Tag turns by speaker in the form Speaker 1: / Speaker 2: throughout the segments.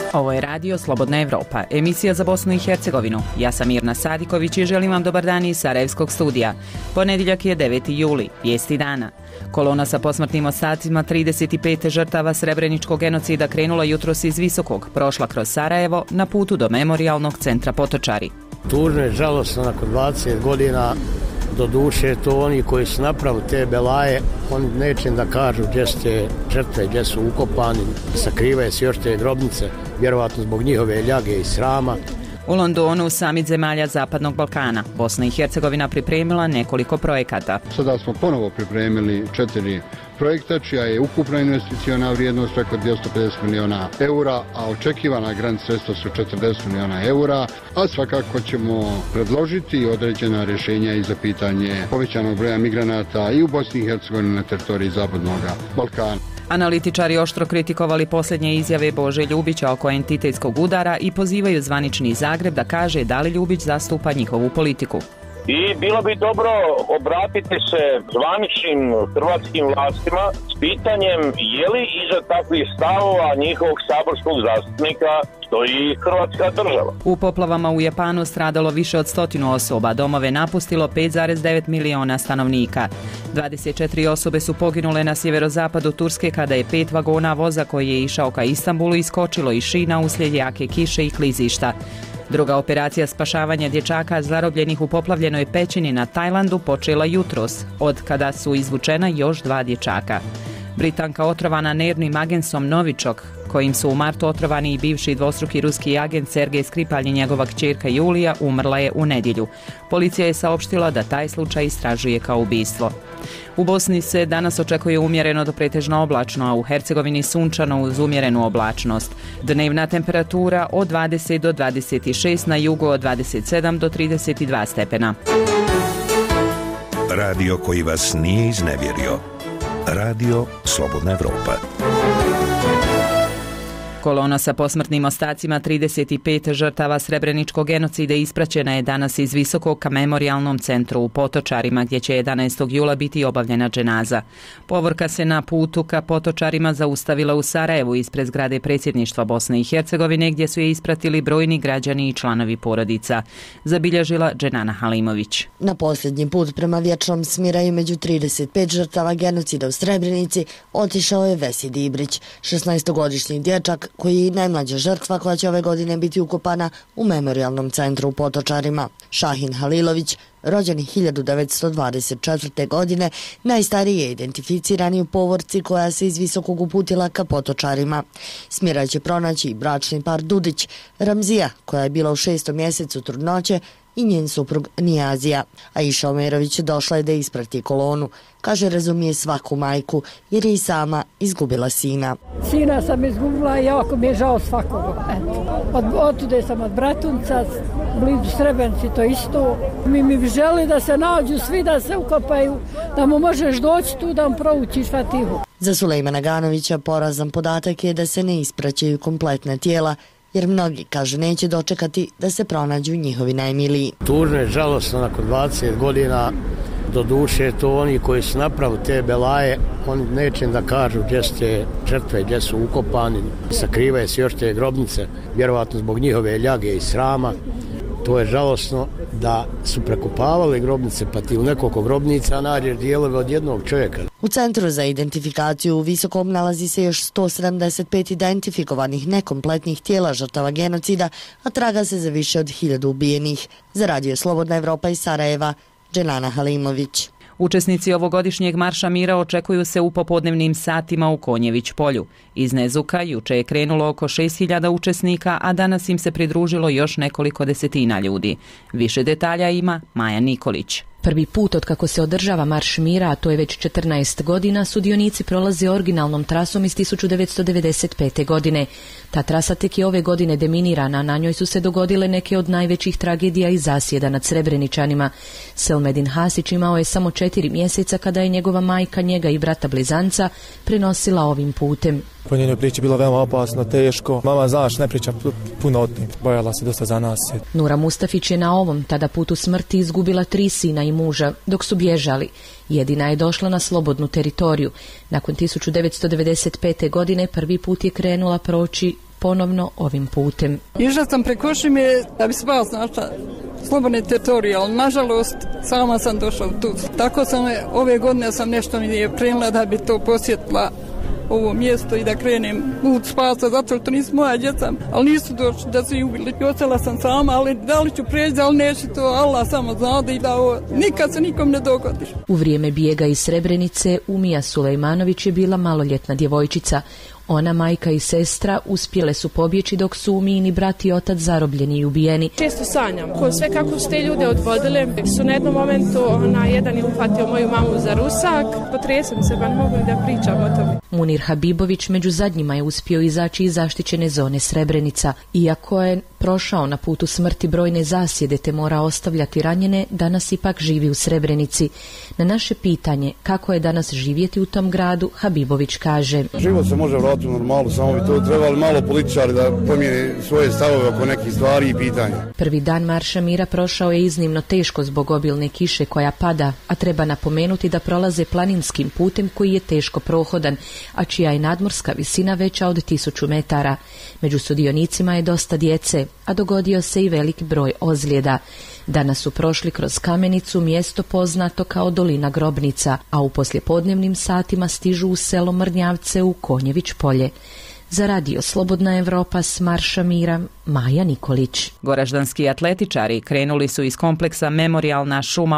Speaker 1: Ovo je radio Slobodna Evropa, emisija za Bosnu i Hercegovinu. Ja sam Mirna Sadiković i želim vam dobar dan iz Sarajevskog studija. Ponedjeljak je 9. juli, vijesti dana. Kolona sa posmrtnim ostacima 35 žrtava srebreničkog genocida krenula jutros iz Visokog, prošla kroz Sarajevo na putu do memorijalnog centra Potočari.
Speaker 2: Tužno je, žalosno, nakon 20 godina, do duše to oni koji su napravili te belaje, oni neće da kažu gdje su te žrtve, gdje su ukopani, sakrivaju se još te grobnice, vjerovatno zbog njihove ljage i srama.
Speaker 1: U Londonu samit zemalja Zapadnog Balkana. Bosna i Hercegovina pripremila nekoliko projekata.
Speaker 3: Sada smo ponovo pripremili 4 projekta, čija je ukupna investiciona vrijednost preko 250 miliona eura, a očekivana grant sredstva su 40 miliona eura, a svakako ćemo predložiti određena rješenja i za pitanje povećanog broja migranata i u Bosni i Hercegovini na teritoriji Zapadnog Balkana.
Speaker 1: Analitičari oštro kritikovali posljednje izjave Bože Ljubića oko entitetskog udara i pozivaju zvanični Zagreb da kaže da li Ljubić zastupa njihovu politiku.
Speaker 4: I bilo bi dobro obratiti se zvaničnim hrvatskim vlastima s pitanjem je li iza takvih stavova njihovog saborskog zastupnika stoji Hrvatska država.
Speaker 1: U poplavama u Japanu stradalo više od 100 osoba, domove napustilo 5,9 miliona stanovnika. 24 osobe su poginule na sjeverozapadu Turske kada je 5 vagona voza koji je išao ka Istanbulu iskočilo iz šina uslijed jake kiše i klizišta. Druga operacija spašavanja dječaka zarobljenih u poplavljenoj pećini na Tajlandu počela jutros, od kada su izvučena još 2 dječaka. Britanka otrovana nervnim agensom Novičok, kojim su u martu otrovani i bivši dvostruki ruski agent Sergej Skripal i njegova kćerka Julija, umrla je u nedjelju. Policija je saopštila da taj slučaj istražuje kao ubistvo. U Bosni se danas očekuje umjereno do pretežno oblačno, a u Hercegovini sunčano uz umjerenu oblačnost. Dnevna temperatura od 20 do 26, na jugu od 27 do 32 stepena.
Speaker 5: Radio koji vas nije iznevjerio. Radio Slobodna Evropa.
Speaker 1: Kolona sa posmrtnim ostacima 35 žrtava srebreničkog genocida ispraćena je danas iz Visokog ka memorijalnom centru u Potočarima, gdje će 11. jula biti obavljena dženaza. Povorka se na putu ka Potočarima zaustavila u Sarajevu ispred zgrade predsjedništva Bosne i Hercegovine, gdje su je ispratili brojni građani i članovi porodica. Zabilježila Dženana Halimović.
Speaker 6: Na posljednji put prema vječnom smiraju među 35 žrtava genocida u Srebrenici otišao je Vesid Ibrić, 16-godišnji dječak koji je najmlađa žrtva koja će ove godine biti ukopana u memorijalnom centru u Potočarima. Šahin Halilović, rođen 1924. godine, najstariji je identificirani u povorci koja se iz Visokog uputila ka Potočarima. Smiraj će pronaći i bračni par Dudić, Ramzija, koja je bila u 6. mjesecu trudnoće, i njen suprug Nijazija. Aisha Omerović došla je da isprati kolonu. Kaže, razumije svaku majku jer je i sama izgubila sina.
Speaker 7: Sina sam izgubila i jako mi je žao svakoga. Otude sam od Bratunca, blizu Srebrenici to isto. Mi želi da se nađu svi, da se ukopaju, da mu možeš doći tu da mu proučiš Fatihu.
Speaker 6: Za Sulejmana Ganovića porazan podatak je da se ne ispraćaju kompletna tijela, jer mnogi, kaže, neće dočekati da se pronađu njihovi najmiliji.
Speaker 2: Tužno je, žalosno, nakon 20 godina, do duše to oni koji su napravili te belaje, oni neće da kažu gdje su te žrtve, gdje su ukopani, sakrivaju se još te grobnice, vjerovatno zbog njihove ljage i srama. To je žalosno da su prekopavali grobnice, pa ti u nekoliko grobnica nađeš dijelove od jednog čovjeka.
Speaker 6: U Centru za identifikaciju u Visokom nalazi se još 175 identifikovanih nekompletnih tijela žrtava genocida, a traga se za više od 1000 ubijenih. Za Radio Slobodna Evropa iz Sarajeva, Dženana Halimović.
Speaker 1: Učesnici ovogodišnjeg marša mira očekuju se u popodnevnim satima u Konjević polju. Iz Nezuka juče je krenulo oko 6000 učesnika, a danas im se pridružilo još nekoliko desetina ljudi. Više detalja ima Maja Nikolić.
Speaker 8: Prvi put od kako se održava Marš mira, a to je već 14 godina, sudionici prolaze originalnom trasom iz 1995. godine. Ta trasa tek je ove godine deminirana, na njoj su se dogodile neke od najvećih tragedija i zasjeda nad Srebreničanima. Selmedin Hasić imao je samo 4 mjeseca kada je njegova majka, njega i brata blizanca prenosila ovim putem.
Speaker 9: Po njenoj priči bilo veoma opasno, teško. Mama, znaš, ne priča puno o tim. Bojala se dosta za nas.
Speaker 8: Nura Mustafić je na ovom tada putu smrti izgubila 3 sina i muža dok su bježali. Jedina je došla na slobodnu teritoriju. Nakon 1995. godine prvi put je krenula proći ponovno ovim putem.
Speaker 7: Išla sam preko Šime da bi spas našla slobodne teritorije, ali nažalost sama sam došla u tu. Tako sam ove godine sam nešto mi je prenula da bi to posjetila ovo mjesto i da krenem put spasa, zato što to nisu moja djeca, ali nisu došli da su ih ubili. Ostala sam sama, ali da li ću preći, ali neće to, Allah samo zna i da ovo nikad se nikom ne dogodi.
Speaker 8: U vrijeme bijega iz Srebrenice Umija Sulejmanović je bila maloljetna djevojčica. Ona, majka i sestra uspjele su pobjeći dok su Umijini brat i otac zarobljeni i ubijeni.
Speaker 10: Često sanjam sve kako su te ljude odvodile. Su na jednom momentu jedan je uhvatio moju mamu za rusak. Potresem se, pa ne mogu da pričam o tome.
Speaker 8: Munir Habibović među zadnjima je uspio izaći iz zaštićene zone Srebrenica. Iako je prošao na putu smrti brojne zasjede te mora ostavljati ranjene, danas ipak živi u Srebrenici. Na naše pitanje kako je danas živjeti u tom gradu, Habibović kaže:
Speaker 11: Život se može vratiti u normalu, samo bi to trebali malo političari da promijene svoje stavove oko nekih stvari i pitanja. Prvi
Speaker 8: dan Marša mira prošao je iznimno teško zbog obilne kiše koja pada, a treba napomenuti da prolaze planinskim putem koji je teško prohodan, a čija je nadmorska visina veća od 1000 metara. Među sudionicima je dosta djece, a dogodio se i velik broj ozljeda. Danas su prošli kroz Kamenicu, mjesto poznato kao Dolina Grobnica, a u poslijepodnevnim satima stižu u selo Mrnjavce u Konjević polje. Za radio Slobodna Evropa s Marša mira, Maja Nikolić.
Speaker 1: Goraždanski atletičari krenuli su iz kompleksa Memorijalna šuma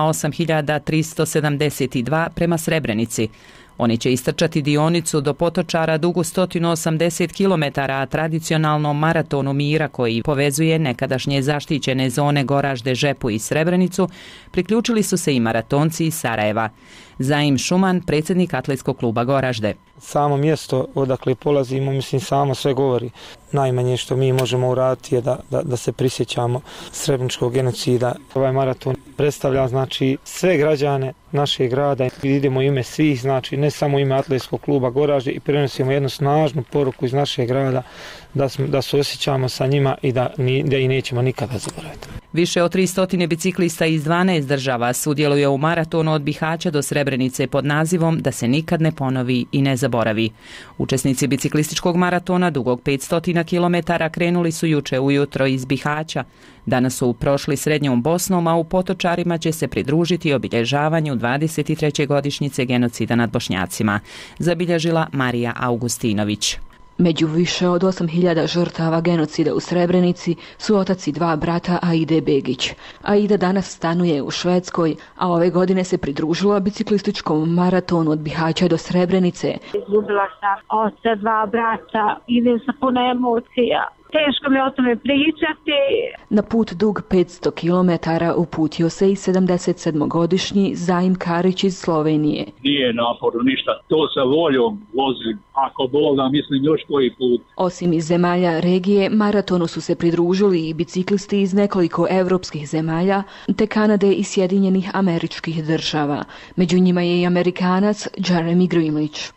Speaker 1: 8372 prema Srebrenici. Oni će istrčati dionicu do Potočara dugu 180 km, tradicionalnom maratonu mira koji povezuje nekadašnje zaštićene zone Goražde, Žepu i Srebrenicu. Priključili su se i maratonci iz Sarajeva. Zaim Šuman, predsjednik atletskog kluba Goražde.
Speaker 9: Samo mjesto odakle polazimo, mislim, samo sve govori. Najmanje što mi možemo uraditi je da se prisjećamo srebreničkog genocida. Ovaj maraton predstavlja, znači, sve građane našeg grada. Idemo ime svih, znači ne samo ime atletskog kluba Goražde, i prenosimo jednu snažnu poruku iz našeg grada da se osjećamo sa njima i da ih nećemo nikada zaboraviti.
Speaker 1: Više od 300 biciklista iz 12 država sudjeluje u maratonu od Bihaća do Srebrenice pod nazivom Da se nikad ne ponovi i ne zaboravi. Učesnici biciklističkog maratona dugog 500 km krenuli su juče ujutro iz Bihaća. Danas su prošli Srednjom Bosnom, a u Potočarima će se pridružiti obilježavanju 23. godišnjice genocida nad Bošnjacima, zabilježila Marija Augustinović.
Speaker 12: Među više od 8000 žrtava genocida u Srebrenici su otaci 2 brata Aide Begić. Aida danas stanuje u Švedskoj, a ove godine se pridružila biciklističkom maratonu od Bihaća do Srebrenice.
Speaker 13: Izgubila sam oca, 2 brata, idem sa puno emocija. Teško mi o tome pričati.
Speaker 12: Na put dug 500 km uputio se i 77-godišnji Zaim Karić iz Slovenije.
Speaker 14: Nije naporno ništa, to sa voljom vozim, ako Bog da, mislim još koji put.
Speaker 12: Osim iz zemalja regije, maratonu su se pridružili i biciklisti iz nekoliko evropskih zemalja, te Kanade i Sjedinjenih Američkih Država. Među njima je i Amerikanac Jeremy Greenwich.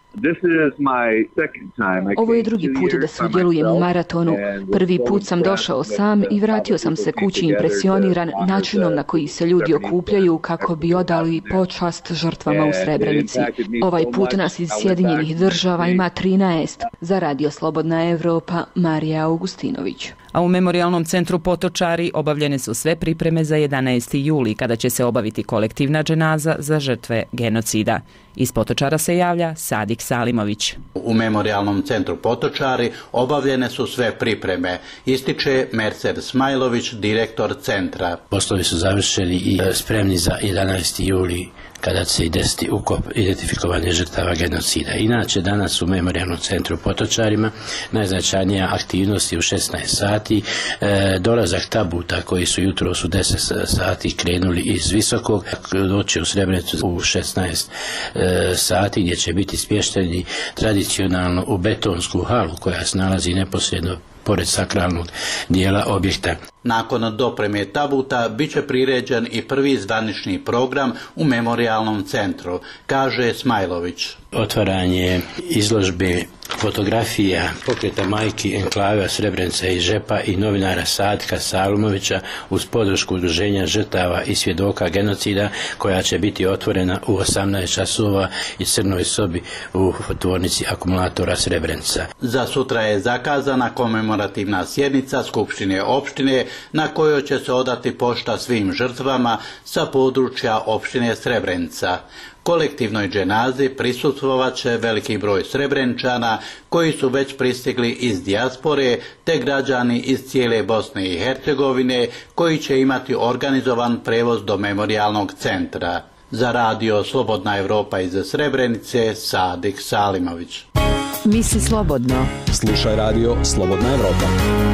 Speaker 12: Ovo je drugi put da sudjelujem u maratonu. Prvi put sam došao sam i vratio sam se kući impresioniran načinom na koji se ljudi okupljaju kako bi odali počast žrtvama u Srebrenici. Ovaj put nas iz Sjedinjenih Država ima 13. Za radio Slobodna Evropa, Marija Augustinović.
Speaker 1: A u Memorijalnom centru Potočari obavljene su sve pripreme za 11. juli, kada će se obaviti kolektivna dženaza za žrtve genocida. Iz Potočara se javlja Sadik Salimović.
Speaker 15: U Memorijalnom centru Potočari obavljene su sve pripreme, ističe Mercer Smajlović, direktor centra.
Speaker 16: Poslovi su završeni i spremni za 11. juli, kada će se i desiti ukop identifikovanje žrtava genocida. Inače, danas u Memorijalnom centru Potočarima najznačajnija aktivnost je u 16 sati. Dolazak tabuta koji su jutros u 10 sati krenuli iz Visokog, doći u Srebrenicu u 16 sati, gdje će biti smješteni tradicionalno u betonsku halu koja se nalazi neposredno pored sakralnog dijela objekta.
Speaker 15: Nakon dopreme tabuta bit će priređen i prvi zvanični program u memorijalnom centru, kaže Smajlović.
Speaker 16: Otvaranje izložbe fotografija pokreta majki enklave Srebrenica iz Žepa i novinara Sadka Salumovića uz podršku Udruženja žrtava i svjedoka genocida, koja će biti otvorena u 18 časova i crnoj sobi u tvornici akumulatora Srebrenica.
Speaker 15: Za sutra je zakazana komemorativna sjednica Skupštine opštine na kojoj će se odati pošta svim žrtvama sa područja opštine Srebrenica. Kolektivnoj dženazi prisustvovat će veliki broj Srebrenčana koji su već pristigli iz dijaspore, te građani iz cijele Bosne i Hercegovine koji će imati organizovan prevoz do memorijalnog centra. Za radio Slobodna Evropa iz Srebrenice, Sadik Salimović.
Speaker 17: Misli slobodno. Slušaj radio Slobodna Evropa.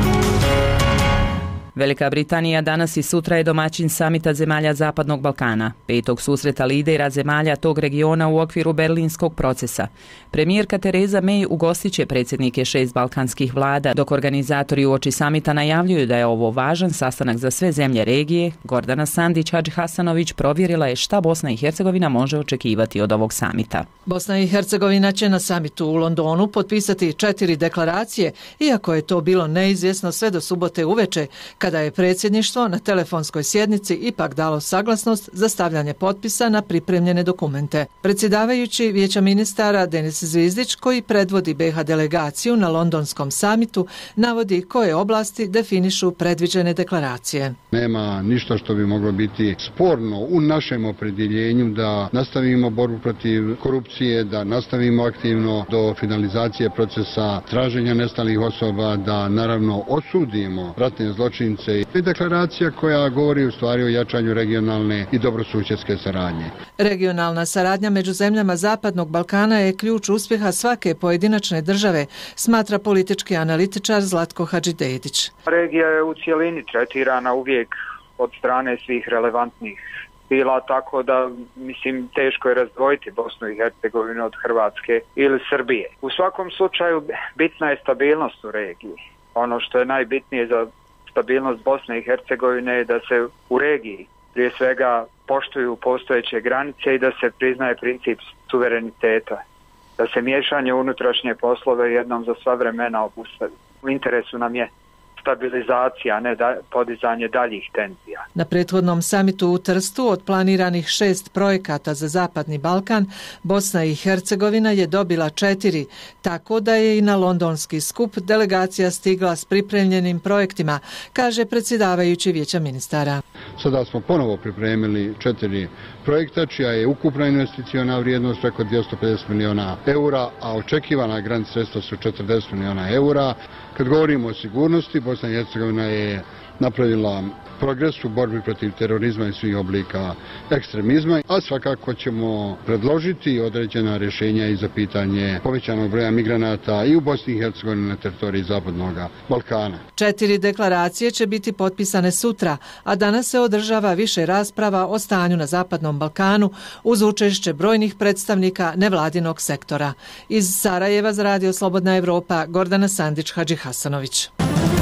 Speaker 1: Velika Britanija danas i sutra je domaćin samita zemalja Zapadnog Balkana, 5. susreta lidera zemalja tog regiona u okviru berlinskog procesa. Premijerka Tereza May ugostit će predsjednike 6 balkanskih vlada, dok organizatori uoči samita najavljuju da je ovo važan sastanak za sve zemlje regije. Gordana Sandić Hadžihasanović provjerila je šta Bosna i Hercegovina može očekivati od ovog samita.
Speaker 18: Bosna i Hercegovina će na samitu u Londonu potpisati 4 deklaracije, iako je to bilo neizvjesno sve do subote uveče, kada je predsjedništvo na telefonskoj sjednici ipak dalo saglasnost za stavljanje potpisa na pripremljene dokumente. Predsjedavajući Vijeća ministara Denis Zvizdić, koji predvodi BiH delegaciju na londonskom samitu, navodi koje oblasti definišu predviđene deklaracije.
Speaker 3: Nema ništa što bi moglo biti sporno u našem opredjeljenju da nastavimo borbu protiv korupcije, da nastavimo aktivno do finalizacije procesa traženja nestalih osoba, da naravno osudimo ratne zločince. I deklaracija koja govori u stvari o jačanju regionalne i dobrosusjedske saradnje.
Speaker 18: Regionalna saradnja među zemljama Zapadnog Balkana je ključ uspjeha svake pojedinačne države, smatra politički analitičar Zlatko Hadžidejdić.
Speaker 19: Regija je u cijelini tretirana uvijek od strane svih relevantnih sila, tako da mislim teško je razdvojiti Bosnu i Hercegovinu od Hrvatske ili Srbije. U svakom slučaju bitna je stabilnost u regiji. Ono što je najbitnije za stabilnost Bosne i Hercegovine je da se u regiji prije svega poštuju postojeće granice i da se priznaje princip suvereniteta, da se miješanje u unutrašnje poslove jednom za sva vremena obustavi. U interesu nam je stabilizacija, a ne podizanje daljih tenzija.
Speaker 18: Na prethodnom samitu u Trstu od planiranih 6 projekata za Zapadni Balkan, Bosna i Hercegovina je dobila 4, tako da je i na londonski skup delegacija stigla s pripremljenim projektima, kaže predsjedavajući Vijeća ministara.
Speaker 3: Sada smo ponovo pripremili 4 projekta, čija je ukupna investiciona vrijednost preko 250 miliona eura, a očekivana grant sredstva su 40 miliona eura. Kad govorimo o sigurnosti, Bosna i Hercegovina je napravila progres u borbi protiv terorizma i svih oblika ekstremizma, a svakako ćemo predložiti određena rješenja i za pitanje povećanog broja migranata i u Bosni i Hercegovini na teritoriji Zapadnog Balkana.
Speaker 18: 4 deklaracije će biti potpisane sutra, a danas se održava više rasprava o stanju na Zapadnom Balkanu uz učešće brojnih predstavnika nevladinog sektora. Iz Sarajeva za radio Slobodna Evropa, Gordana Sandić Hadžihasanović.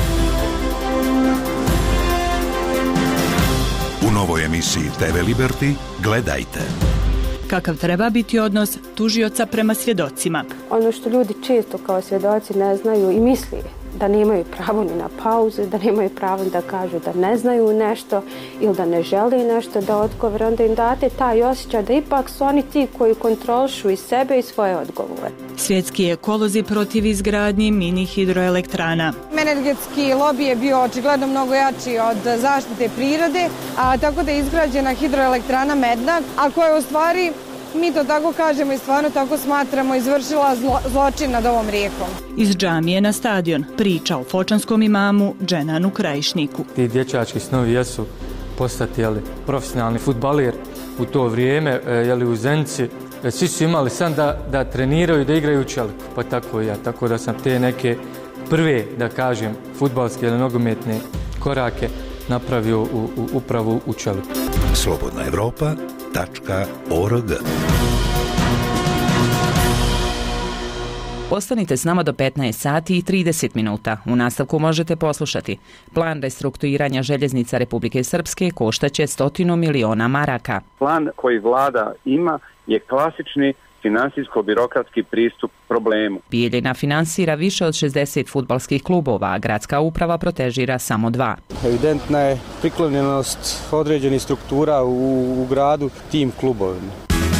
Speaker 5: U novoj emisiji TV Liberty gledajte.
Speaker 20: Kakav treba biti odnos tužioca prema svjedocima?
Speaker 21: Ono što ljudi često kao svjedoci ne znaju i misli da nemaju pravo ni na pauze, da nemaju pravo da kažu da ne znaju nešto ili da ne žele nešto da odgovore, onda im date taj osjećaj da ipak su oni ti koji kontrolišu i sebe i svoje odgovore.
Speaker 20: Svjetski ekolozi protiv izgradnji mini hidroelektrana.
Speaker 22: Energetski lobby je bio očigledno mnogo jači od zaštite prirode, a tako da je izgrađena hidroelektrana Medna, a koja je u stvari, mi to tako kažemo i stvarno tako smatramo, izvršila zločin nad ovom rijekom.
Speaker 20: Iz džamije na stadion priča o fočanskom imamu Dženanu Krajišniku.
Speaker 23: Ti dječački snovi jesu postati profesionalni fudbaler u to vrijeme, u Zenici. Svi su imali san da treniraju i da igraju u čeliku, pa tako i ja. Tako da sam te neke prve, da kažem, fudbalske ili nogometne korake napravio upravo u čeliku.
Speaker 5: slobodnaevropa.org
Speaker 1: Ostanite s nama do 15 sati i 30 minuta. U nastavku možete poslušati. Plan restrukturiranja željeznica Republike Srpske koštaće 100 miliona maraka.
Speaker 2: Plan koji vlada ima je klasični finansijsko-birokratski pristup problemu.
Speaker 1: Bijeljina finansira više od 60 fudbalskih klubova, a gradska uprava protežira samo 2.
Speaker 4: Evidentna je priklonjenost određenih struktura u gradu tim klubovima.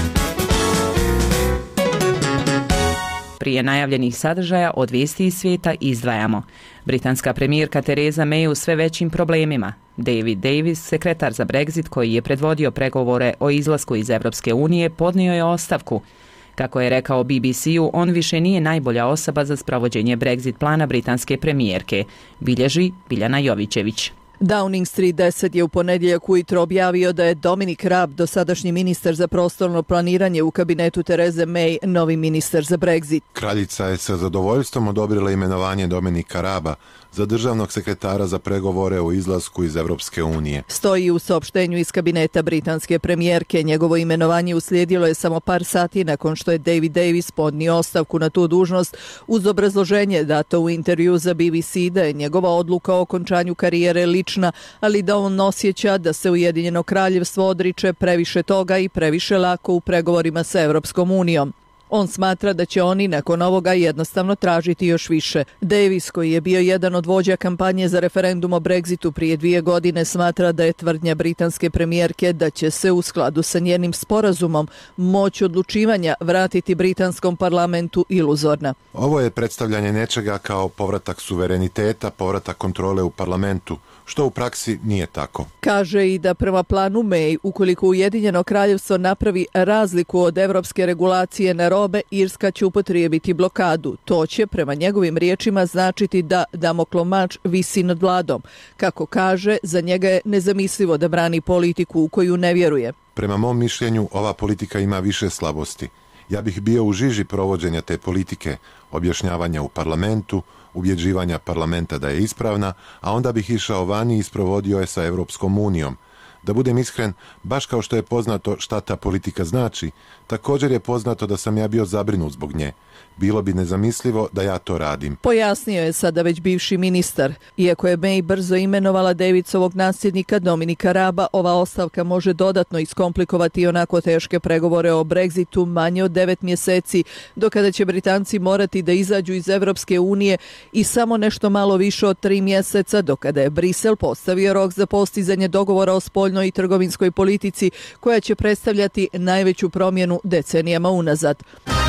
Speaker 1: Prije najavljenih sadržaja od vijesti iz svijeta izdvajamo. Britanska premijerka Tereza May u sve većim problemima. David Davis, sekretar za Brexit koji je predvodio pregovore o izlasku iz Europske unije, podnio je ostavku. Kako je rekao BBC-u, on više nije najbolja osoba za sprovođenje Brexit plana britanske premijerke, bilježi Biljana Jovićević.
Speaker 6: Downing Street 10 je u ponedjeljak ujutro objavio da je Dominic Raab, dosadašnji ministar za prostorno planiranje u kabinetu Tereze May, novi ministar za Brexit.
Speaker 24: Kraljica je sa zadovoljstvom odobrila imenovanje Dominika Raaba za državnog sekretara za pregovore o izlasku iz Europske unije.
Speaker 6: Stoji u saopštenju iz kabineta britanske premijerke. Njegovo imenovanje uslijedilo je samo par sati nakon što je David Davis podnio ostavku na tu dužnost uz obrazloženje dato u intervju za BBC da je njegova odluka o okončanju karijere lična, ali da on osjeća da se Ujedinjeno kraljevstvo odriče previše toga i previše lako u pregovorima sa Europskom unijom. On smatra da će oni nakon ovoga jednostavno tražiti još više. Davis, koji je bio jedan od vođa kampanje za referendum o Brexitu prije 2 godine, smatra da je tvrdnja britanske premijerke da će se u skladu sa njenim sporazumom moć odlučivanja vratiti britanskom parlamentu iluzorna.
Speaker 24: Ovo je predstavljanje nečega kao povratak suvereniteta, povratak kontrole u parlamentu, što u praksi nije tako.
Speaker 6: Kaže i da prema planu May, ukoliko Ujedinjeno kraljevstvo napravi razliku od evropske regulacije na robe, Irska će upotrijebiti blokadu. To će, prema njegovim riječima, značiti da Damoklov mač visi nad vladom. Kako kaže, za njega je nezamislivo da brani politiku u koju ne vjeruje.
Speaker 24: Prema mom mišljenju, ova politika ima više slabosti. Ja bih bio u žiži provođenja te politike, objašnjavanja u parlamentu, ubjeđivanja parlamenta da je ispravna, a onda bih išao vani i isprovodio je sa Europskom unijom. Da budem iskren, baš kao što je poznato šta ta politika znači, također je poznato da sam ja bio zabrinut zbog nje. Bilo bi nezamislivo da ja to radim.
Speaker 6: Pojasnio je sada već bivši ministar. Iako je May brzo imenovala Davisovog nasljednika Dominika Raaba, ova ostavka može dodatno iskomplikovati onako teške pregovore o Brexitu manje od 9 mjeseci, do kada će Britanci morati da izađu iz Europske unije i samo nešto malo više od 3 mjeseca, do kada je Brisel postavio rok za postizanje dogovora o spoljnoj i trgovinskoj politici, koja će predstavljati najveću promjenu decenijama unazad.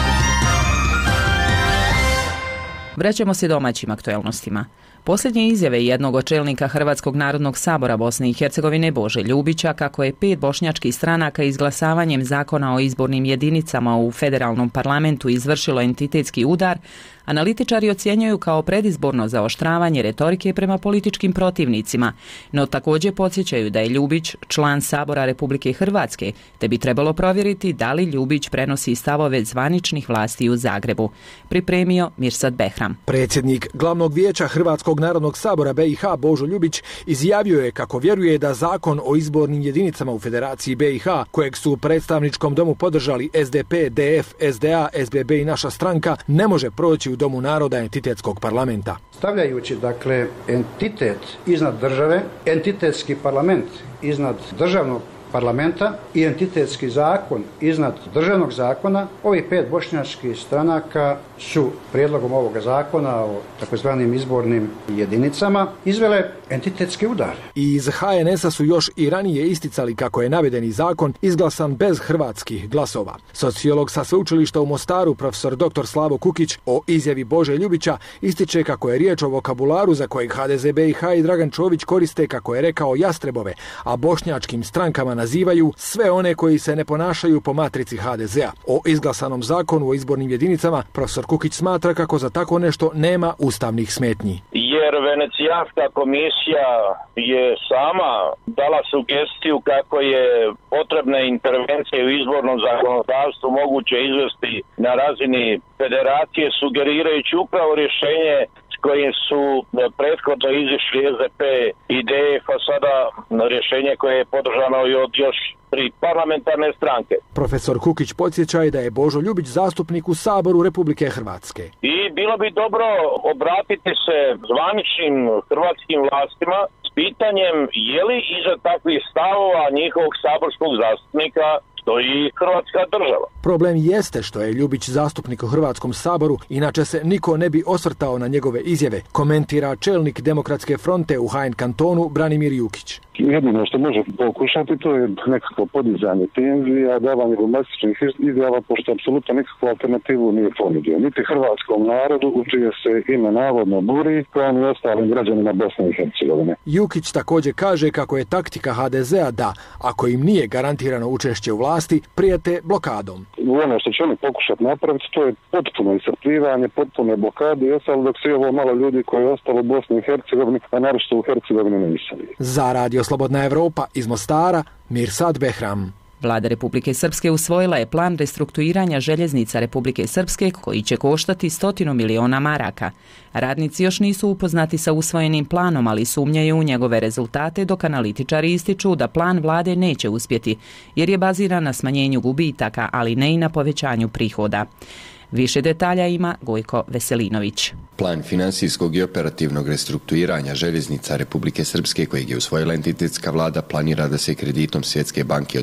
Speaker 1: Vraćamo se domaćim aktuelnostima. Posljednje izjave jednog od čelnika Hrvatskog narodnog sabora Bosne i Hercegovine Bože Ljubića kako je 5 bošnjačkih stranaka izglasavanjem zakona o izbornim jedinicama u federalnom parlamentu izvršilo entitetski udar, analitičari ocjenjuju kao predizborno zaoštravanje retorike prema političkim protivnicima, no također podsjećaju da je Ljubić član Sabora Republike Hrvatske, te bi trebalo provjeriti da li Ljubić prenosi stavove zvaničnih vlasti u Zagrebu. Pripremio Mirsad Behram.
Speaker 25: Predsjednik Glavnog vijeća Hrvatskog narodnog sabora BiH Božo Ljubić izjavio je kako vjeruje da zakon o izbornim jedinicama u Federaciji BiH, kojeg su u predstavničkom domu podržali SDP, DF, SDA, SBB i naša stranka, ne može proći u Domu naroda entitetskog parlamenta.
Speaker 26: Stavljajući dakle entitet iznad države, entitetski parlament iznad državnog parlamenta i entitetski zakon iznad državnog zakona, ovih 5 bošnjačkih stranaka su prijedlogom ovoga zakona o takozvanim izbornim jedinicama izvele entitetski udar.
Speaker 25: I iz HNS-a su još i ranije isticali kako je navedeni zakon izglasan bez hrvatskih glasova. Sociolog sa sveučilišta u Mostaru, profesor dr. Slavo Kukić, o izjavi Bože Ljubića ističe kako je riječ o vokabularu za kojeg HDZ BiH i Dragan Čović koriste, kako je rekao, jastrebove, a bošnjačkim strankama nazivaju sve one koji se ne ponašaju po matrici HDZ-a. O izglasanom zakonu o izbornim jedinicama profesor Kukić smatra kako za tako nešto nema ustavnih smetnji.
Speaker 27: Jer Venecijanska komisija je sama dala sugestiju kako je potrebne intervencije u izbornom zakonodavstvu moguće izvesti na razini federacije, sugerirajući upravo rješenje s kojim su prethodno izišli SDP i DF, a sada rješenje koje je podržano i od još 3 parlamentarne stranke.
Speaker 25: Profesor Kukić podsjeća da je Božo Ljubić zastupnik u Saboru Republike Hrvatske.
Speaker 27: I bilo bi dobro obratiti se zvaničnim hrvatskim vlastima s pitanjem je li iza takvih stavova njihovog saborskog zastupnika stoji Hrvatska država.
Speaker 25: Problem jeste što je Ljubić zastupnik u Hrvatskom saboru, inače se niko ne bi osvrtao na njegove izjave, komentira čelnik Demokratske fronte u HN kantonu Branimir Jukić.
Speaker 7: Jedino što može pokušati to je nekako podizanje tenzija, davanje bombastičnih izjava, pošto apsolutno nikakvu alternativu nije ponudio. Niti hrvatskom narodu u čije se ime navodno buri, kao ni ostalim građanima Bosne i Hercegovine.
Speaker 25: Jukić također kaže kako je taktika HDZ-a da, ako im nije garantirano učešće u vlasti, prijete blokadom.
Speaker 7: Ono što će oni pokušati napraviti, to je potpuno iscrpljivanje, potpuno blokade i ostalo dok se ovo malo ljudi koji je ostalo u Bosni i Hercegovini, a naročito u Hercegovini ne iseli.
Speaker 25: Za Radio Slobodna Evropa iz Mostara, Mirsad Behram.
Speaker 1: Vlada Republike Srpske usvojila je plan restrukturiranja željeznica Republike Srpske koji će koštati 100 miliona maraka. Radnici još nisu upoznati sa usvojenim planom, ali sumnjaju u njegove rezultate, dok analitičari ističu da plan vlade neće uspjeti, jer je baziran na smanjenju gubitaka, ali ne i na povećanju prihoda. Više detalja ima Gojko Veselinović.
Speaker 8: Plan finansijskog i operativnog restrukturiranja željeznica Republike Srpske kojeg je usvojila entitetska vlada planira da se kreditom Svjetske banke od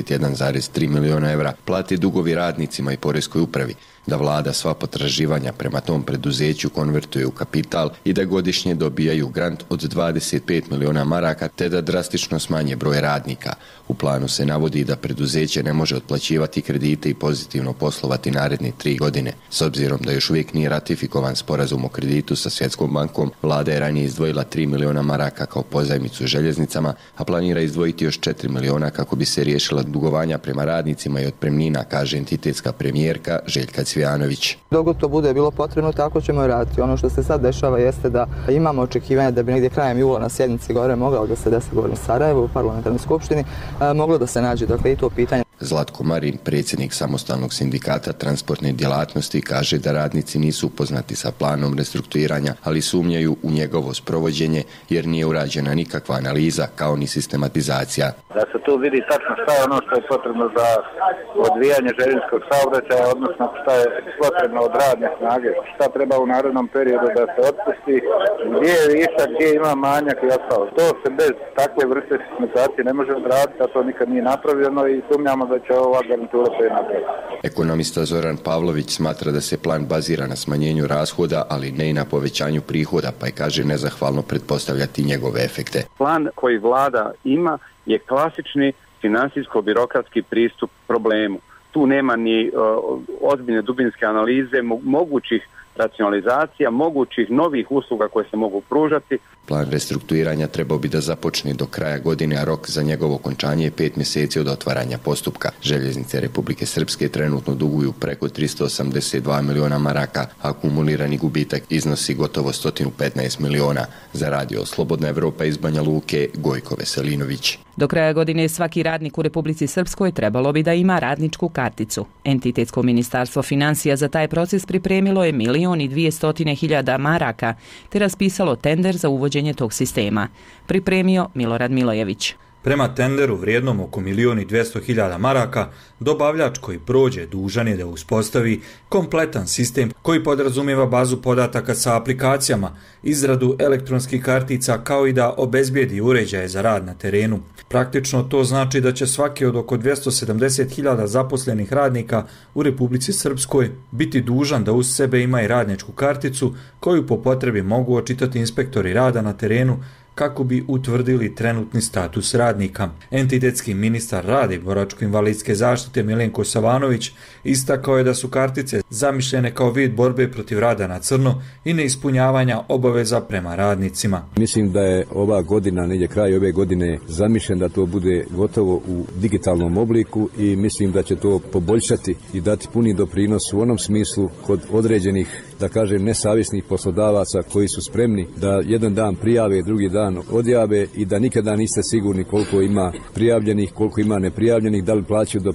Speaker 8: 51,3 miliona evra plate dugovi radnicima i poreskoj upravi, da vlada sva potraživanja prema tom preduzeću konvertuje u kapital i da godišnje dobijaju grant od 25 miliona maraka te da drastično smanje broj radnika. U planu se navodi da preduzeće ne može otplaćivati kredite i pozitivno poslovati naredne 3 godine. S obzirom da još uvijek nije ratifikovan sporazum o kreditu sa Svjetskom bankom, vlada je ranije izdvojila 3 miliona maraka kao pozajmicu željeznicama, a planira izdvojiti još 4 miliona kako bi se riješila dugovanja prema radnicima i otpremnina, kaže entitetska premijerka Željka Cvijanović.
Speaker 9: Dok to bude bilo potrebno, tako ćemo raditi. Ono što se sad dešava jeste da imamo očekivanja da bi negdje krajem jula na sjednici gore mogao da se desi u Sarajevu u parlamentarnoj skupštini, moglo da se nađe i to pitanje.
Speaker 8: Zlatko Marin, predsjednik samostalnog sindikata transportne djelatnosti, kaže da radnici nisu upoznati sa planom restrukturiranja, ali sumnjaju u njegovo sprovođenje jer nije urađena nikakva analiza kao ni sistematizacija.
Speaker 2: Da se tu vidi tačno šta je ono što je potrebno za odvijanje željezničkog saobraćaja, odnosno šta je potrebno od radne snage, šta treba u narednom periodu da se otpusti, gdje je višak, gdje ima manjak i ostalo. To se bez takve vrste sistematizacije ne može odraditi, a to nikad nije napravljeno i sumnjamo da će ova garnitura to je napraviti.
Speaker 8: Ekonomista Zoran Pavlović smatra da se plan bazira na smanjenju rashoda, ali ne i na povećanju prihoda, pa je kaže nezahvalno pretpostavljati njegove efekte.
Speaker 2: Plan koji vlada ima je klasični finansijsko-birokratski pristup problemu. Tu nema ni ozbiljne dubinske analize mogućih racionalizacija, mogućih novih usluga koje se mogu pružati.
Speaker 8: Plan restrukturiranja trebao bi da započne do kraja godine, a rok za njegovo okončanje je 5 mjeseci od otvaranja postupka. Željeznice Republike Srpske trenutno duguju preko 382 miliona maraka, a akumulirani gubitak iznosi gotovo 115 miliona. Za Radio Slobodna Evropa iz Banja Luke, Gojko Veselinović.
Speaker 1: Do kraja godine svaki radnik u Republici Srpskoj trebalo bi da ima radničku karticu. Entitetsko ministarstvo financija za taj proces pripremilo je 1.200.000 maraka te raspisalo tender za uvođenje tog sistema. Pripremio Milorad Milojević.
Speaker 10: Prema tenderu vrijednom oko 1.200.000 maraka, dobavljač koji prođe dužan je da uspostavi kompletan sistem koji podrazumijeva bazu podataka sa aplikacijama, izradu elektronskih kartica kao i da obezbijedi uređaje za rad na terenu. Praktično to znači da će svaki od oko 270.000 zaposlenih radnika u Republici Srpskoj biti dužan da uz sebe ima i radničku karticu koju po potrebi mogu očitati inspektori rada na terenu kako bi utvrdili trenutni status radnika. Entitetski ministar rada i boračko-invalidske zaštite Milenko Savanović istakao je da su kartice zamišljene kao vid borbe protiv rada na crno i neispunjavanja obaveza prema radnicima.
Speaker 11: Mislim da je ova godina, negdje kraj ove godine, zamišljen da to bude gotovo u digitalnom obliku i mislim da će to poboljšati i dati puni doprinos u onom smislu kod određenih, da kažem, nesavjesnih poslodavaca koji su spremni da jedan dan prijave, drugi dan odjave i da nikada niste sigurni koliko ima prijavljenih, koliko ima neprijavljenih, da li plaćaju doprinose.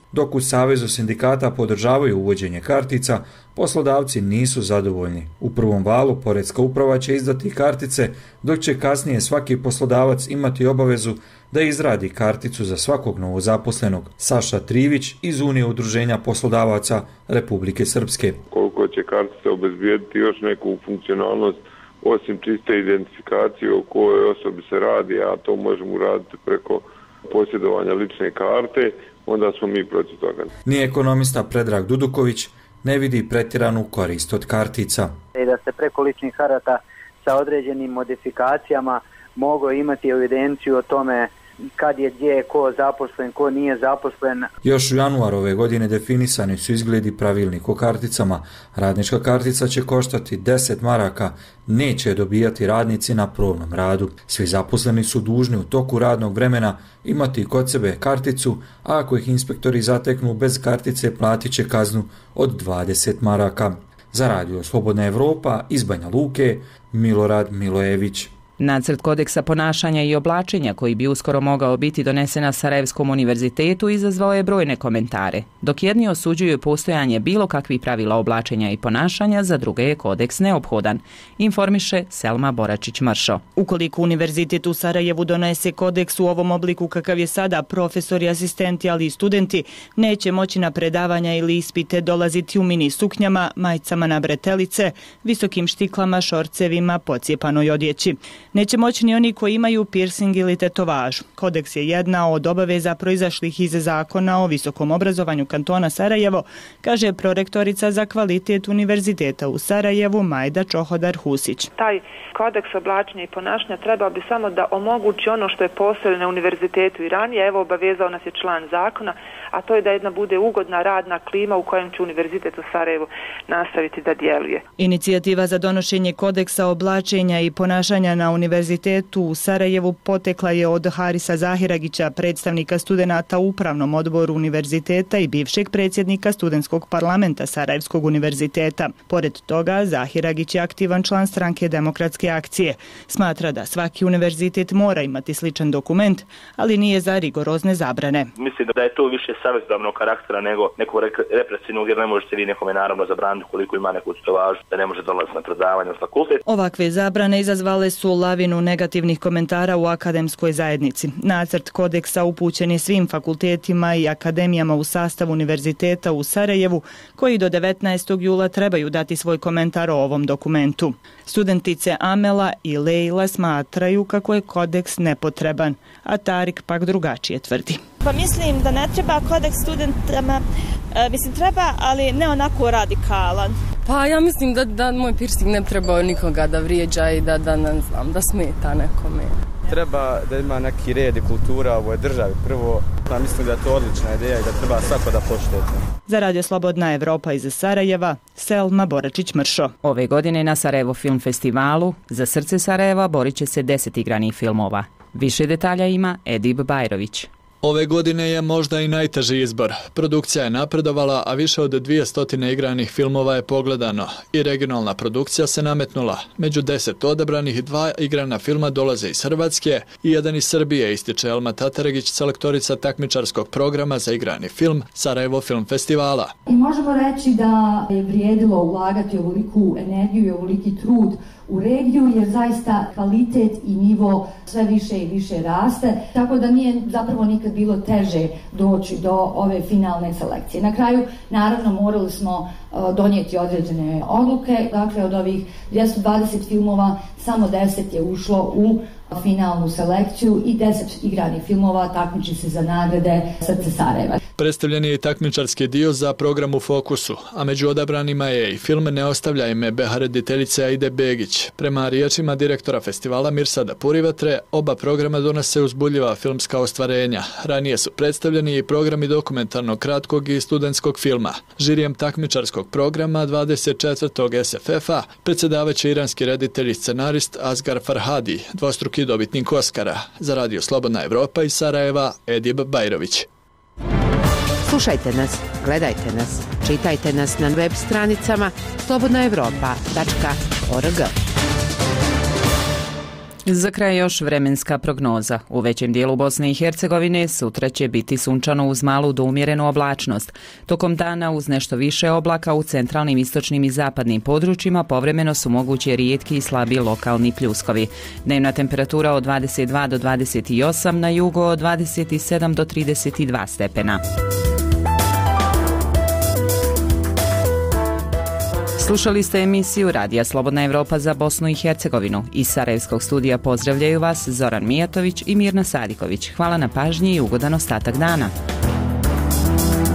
Speaker 10: Dok u Savezu sindikata podržavaju uvođenje kartica, poslodavci nisu zadovoljni. U prvom valu Poreska uprava će izdati kartice, dok će kasnije svaki poslodavac imati obavezu da izradi karticu za svakog novozaposlenog. Saša Trivić iz Unije udruženja poslodavaca Republike Srpske.
Speaker 12: Koliko će kartice obezbijediti još neku funkcionalnost osim čiste identifikacije o kojoj osobi se radi, a to možemo uraditi preko posjedovanja lične karte, onda smo mi protiv toga.
Speaker 10: Ni ekonomista Predrag Duduković ne vidi pretjeranu korist od kartica.
Speaker 13: Da se preko ličnih karata sa određenim modifikacijama mogu imati evidenciju o tome kad je gdje, ko zaposlen, ko nije zaposlen.
Speaker 10: Još u januaru ove godine definisani su izgledi pravilnik o karticama. Radnička kartica će koštati 10 maraka, neće dobijati radnici na probnom radu. Svi zaposleni su dužni u toku radnog vremena imati kod sebe karticu, a ako ih inspektori zateknu bez kartice platit će kaznu od 20 maraka. Za Radio Slobodna Evropa iz Banja Luke, Milorad Milojević.
Speaker 1: Nacrt kodeksa ponašanja i oblačenja koji bi uskoro mogao biti donesen na Sarajevskom univerzitetu izazvao je brojne komentare. Dok jedni osuđuju postojanje bilo kakvih pravila oblačenja i ponašanja, za druge je kodeks neophodan, informiše Selma Boračić-Mršo.
Speaker 20: Ukoliko univerzitet u Sarajevu donese kodeks u ovom obliku kakav je sada, profesori, asistenti, ali i studenti neće moći na predavanja ili ispite dolaziti u mini suknjama, majicama na bretelice, visokim štiklama, šorcevima, pocijepanoj odjeći. Neće moći ni oni koji imaju piercing ili tetovažu. Kodeks je jedna od obaveza proizašlih iz zakona o visokom obrazovanju kantona Sarajevo, kaže prorektorica za kvalitet univerziteta u Sarajevu Majda Čohodar-Husić.
Speaker 14: Taj kodeks oblačenja i ponašanja trebao bi samo da omogući ono što je postojalo na univerzitetu i ranije. Evo, obavezao nas je član zakona, a to je da jedna bude ugodna radna klima u kojem će univerzitet u Sarajevu nastaviti da djeluje.
Speaker 20: Inicijativa za donošenje kodeksa oblačenja i ponašanja na univerzitetu u Sarajevu potekla je od Harisa Zahiragića, predstavnika studenata u upravnom odboru univerziteta i bivšeg predsjednika studentskog parlamenta Sarajevskog univerziteta. Pored toga, Zahiragić je aktivan član stranke Demokratske akcije. Smatra da svaki univerzitet mora imati sličan dokument, ali nije za rigorozne zabrane.
Speaker 15: Mislim da je to više savjetodavnog karaktera nego nekog represivnog, jer ne možete vi nekome naravno zabraniti koliko ima neku tetovažu da ne može dolaziti na predavanje u fakultet.
Speaker 20: Ovakve zabrane izazvale su lavinu negativnih komentara u akademskoj zajednici. Nacrt kodeksa upućen je svim fakultetima i akademijama u sastavu univerziteta u Sarajevu, koji do 19. jula trebaju dati svoj komentar o ovom dokumentu. Studentice Amela i Lejla smatraju kako je kodeks nepotreban, a Tarik pak drugačije tvrdi.
Speaker 16: Pa mislim da ne treba kodeks studentama, treba, ali ne onako radikalan.
Speaker 17: Pa ja mislim da moj piercing ne treba nikoga da vrijeđa i da ne znam, da smeta nekome.
Speaker 4: Treba da ima neki red i kultura u ovoj državi prvo. Ja mislim da je to odlična ideja i da treba svako da poštuje.
Speaker 20: Za Radio Slobodna Evropa iz Sarajeva, Selma Boračić-Mršo.
Speaker 1: Ove godine na Sarajevo Film Festivalu za srce Sarajeva borit će se 10 igranih filmova. Više detalja ima Edib Bajrović.
Speaker 19: Ove godine je možda i najteži izbor. Produkcija je napredovala, a više od 200 igranih filmova je pogledano i regionalna produkcija se nametnula. Među 10 odabranih 2 igrana filma dolaze iz Hrvatske i jedan iz Srbije, ističe Elma Tataregić, selektorica takmičarskog programa za igrani film Sarajevo Film Festivala.
Speaker 28: I možemo reći da je vrijedilo ulagati ovoliku energiju i ovoliki trud u regiju, jer zaista kvalitet i nivo sve više i više raste, tako da nije zapravo nikad bilo teže doći do ove finalne selekcije. Na kraju, naravno, morali smo donijeti određene odluke, dakle od ovih 220 filmova samo 10 je ušlo u finalnu selekciju i 10 igranih filmova takmiči se za nagrade Srce Sarajeva.
Speaker 19: Predstavljen je i takmičarski dio za program U fokusu, a među odabranima je i film Ne ostavljaj me Beha rediteljice Aide Begić. Prema riječima direktora festivala Mirsada Purivetre, oba programa donose uzbudljiva filmska ostvarenja. Ranije su predstavljeni i programi dokumentarnog, kratkog i studentskog filma. Žirijem takmičarskog programa 24. SFF-a predsjedavaće iranski reditelj i scenarist Asgar Farhadi, dvostruki dobitnik Oskara. Za Radio Slobodna Evropa iz Sarajeva, Edib Bajrović.
Speaker 29: Slušajte nas, gledajte nas, čitajte nas na web stranicama slobodnaevropa.org.
Speaker 1: Za kraj još vremenska prognoza. U većem dijelu Bosne i Hercegovine sutra će biti sunčano uz malu do umjerenu oblačnost. Tokom dana uz nešto više oblaka u centralnim, istočnim i zapadnim područjima povremeno su mogući rijetki i slabi lokalni pljuskovi. Dnevna temperatura od 22 do 28, na jugu od 27 do 32 stepena. Slušali ste emisiju Radija Slobodna Evropa za Bosnu i Hercegovinu. Iz Sarajevskog studija pozdravljaju vas Zoran Mijatović i Mirna Sadiković. Hvala na pažnji i ugodan ostatak dana.